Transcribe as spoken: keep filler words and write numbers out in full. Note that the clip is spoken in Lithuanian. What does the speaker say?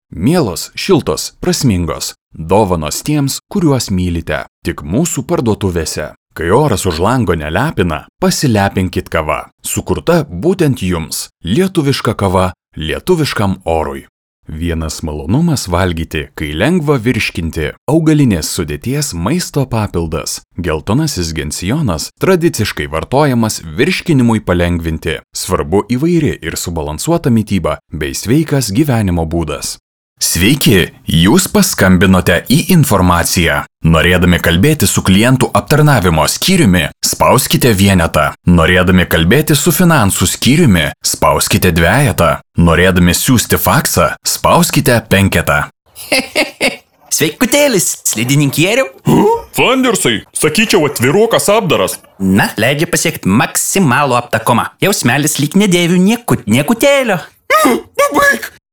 Mielos, šiltos, prasmingos. Dovanos tiems, kuriuos mylite. Tik mūsų parduotuvėse. Kai oras už lango nelepina, pasilepinkit kava. Sukurta būtent jums. Lietuviška kava lietuviškam orui. Vienas malonumas valgyti, kai lengva virškinti. Augalinės sudėties maisto papildas. Geltonasis gensionas tradiciškai vartojamas virškinimui palengvinti. Svarbu įvairi ir subalansuota mityba bei sveikas gyvenimo būdas. Sveiki, jūs paskambinote į informaciją. Norėdami kalbėti su klientų aptarnavimo skyriumi, spauskite vienetą. Norėdami kalbėti su finansų skyriumi, spauskite dvejetą. Norėdami siųsti faksą, spauskite penketą. Sveikutėlis, slidininkieriau. Flandersai, sakyčiau atviruokas apdaras. Na, leidžia pasiekti maksimalų aptakumą. Jausmelis lyg nedėvių niekut niekutėlio. Pabaik!